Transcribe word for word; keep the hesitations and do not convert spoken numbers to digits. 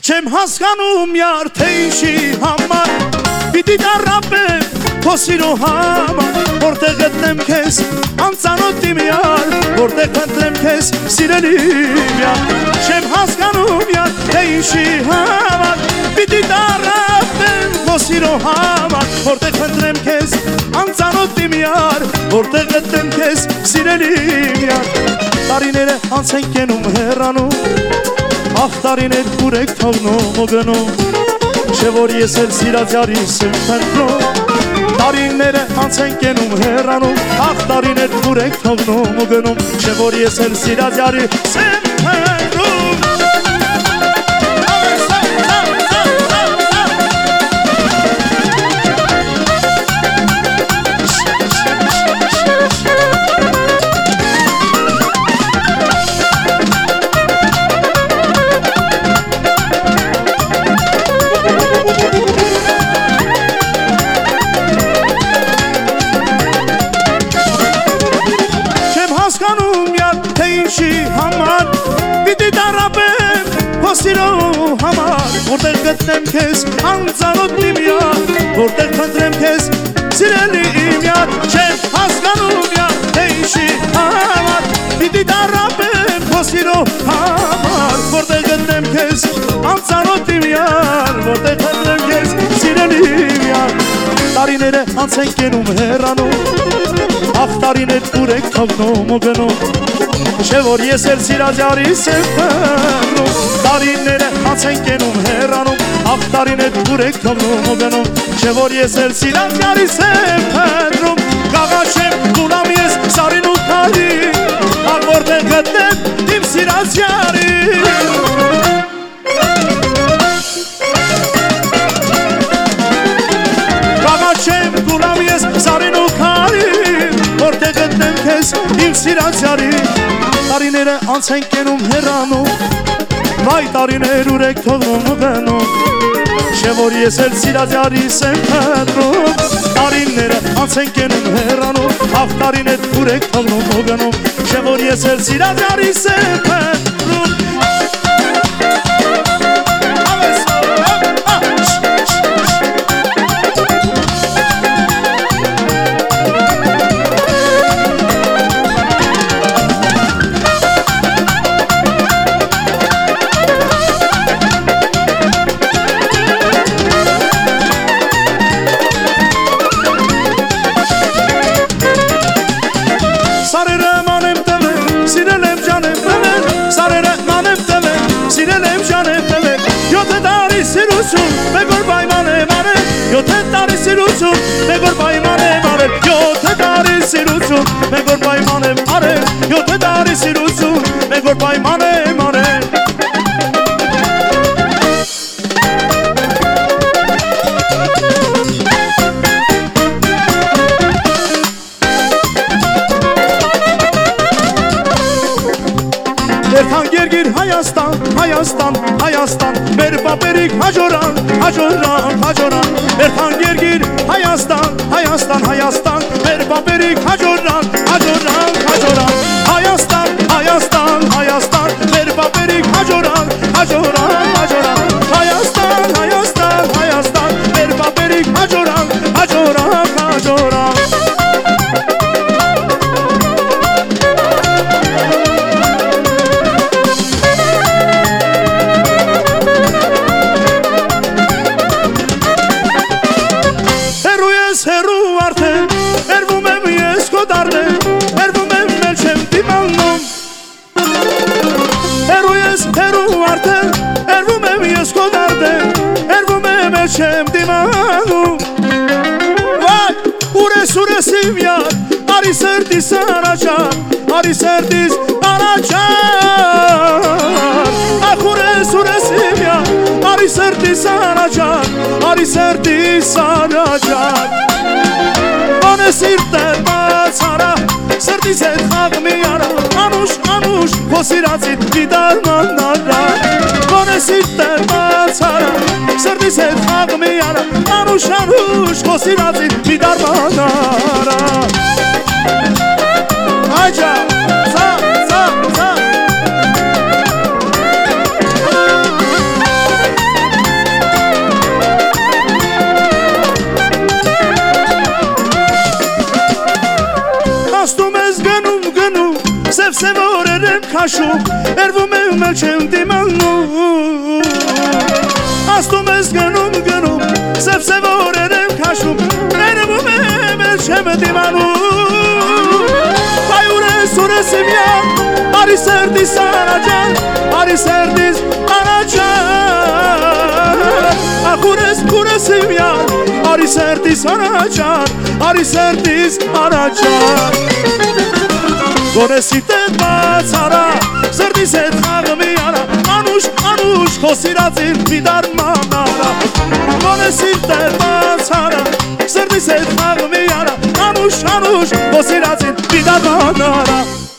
Չեմ հասկանում յար թե ինչի համար Պիտի դարապեմ քո սիրո համար Որտեղ գտնեմ քեզ անծանոթ իմ յար Որտեղ փնտրեմ քեզ սիրելի յար Չեմ հասկանում յար թե ինչի համար Պիտի դարապեմ քո սիրո համար Որտեղ փնտրեմ քեզ անծանոթ իմ յար Որտեղ գտնեմ քեզ սիրելի յար Տարիները անց են կենում հեռանում Ախ տարիներ ուր եք թողնում ու գնում Չէ որ ես էլ սիրած յարիս եմ փնտրում Տարիները անց են կենում հեռանում Ախ տարիներ ուր եք թողնում ու գնում Չէ որ ես էլ սիրած յարիս եմ փնտրում Որտեղ գտնեմ քեզ անծանոթ իմ յար Որտեղ փնտրեմ քեզ սիրելի իմ յար Չեմ հասկանում յար թե ինչի համար Պիտի դարապեմ քո սիրո համար Որտեղ գտնեմ քեզ անծանոթ իմ յար Որտեղ փնտրեմ քեզ սիրելի իմ յար Տարիները անց են կենում հեռանում Ախ տարիներ ուր եք թողնում ու գնում Չէ որ ես էլ սիրած յարիս եմ փնտրում Տարիները անց են կենում հեռանում Ախ տարիներ ուր եք թողնում ու գնում Չէ որ ես էլ սիրած յարիս եմ փնտրում Կաղաչեմ գունամ ես սարին ու քարի Ախ որտեղ գտնեմ իմ սիրած յարի Կաղաչեմ գունամ ես սարին ու քարի Որտեղ գտնեմ քեզ իմ սիրած յարի Տարիները անց են կենում հեռանում Վայ տարիներ ուր եք թողնում ու գնում Չէ որ ես էլ սիրած յարիս եմ փնտրում Տարիները անց են կենում հեռանում Ախ տարիներ ուր եք թողնում ու գնում Չէ որ ես էլ սիրած յարիս եմ փնտրում Յոթ տարի սիրություն, մեկ որ պայման եմ արել Յոթ տարի սիրություն, մեկ որ պայման եմ արել Յոթ տարի սիրություն, մեկ որ պայման եմ արել Երթան գերգիր Հայաստան, Հայաստան, Հայաստան Մեր պապերիք հաջորան, հաջորան, հաջորան Երթան գերգիր Հայաստան, Հայաստան, Հայաստան Մեր պապերիք հաջորան, հաջորան, հաջորան Հայաստան, Հայաստան, Հայաստան Մեր պապերիք հաջորան, հաջորան, հաջորան Հայաստան, Հայաստան, Հայաստան Մեր պապերիք հաջորան, հաջորան, հաջորան Չեմ դիմանում Վայ, ուրես, ուրես իմ յար Արի սրտիս առաջար Արի սրտիս առաջար Ախ ուրես, ուրես իմ յար Արի սրտիս առաջար Արի սրտիս առաջար Անե սիրտը բացարա Սրտիս հետ խաղ մի արա Անուշ, անուշ, քո սիրածիտ մի դարմանարա Անե սիրտը բացարա Սրտիս հետ խաղ մի արա Անուշ, անուշ, քո սիրածիտ մի դարմանարա Այջա, սա, սա, սա քաշում երվում եմ էլ չեմ դիմանում աստում ես գնում գնում սև սև օրեր եմ քաշում երվում եմ էլ չեմ դիմանում հայուր ես ուր ես իմ յան արի սերդիս անաջան արի սերդիս անաջան ախուր ես ուր ես իմ յան արի սերդիս անաջան արի սերդիս անաջան Գոնեսիտ էդ բաց արա, սրդիս էդ խաղմի արա Անուշ, անուշ, քո սիրածին պիտար մանարա Գոնեսիտ էդ բաց արա, սրդիս էդ խաղմի արա Անուշ, անուշ, քո սիրածին պիտար մանարա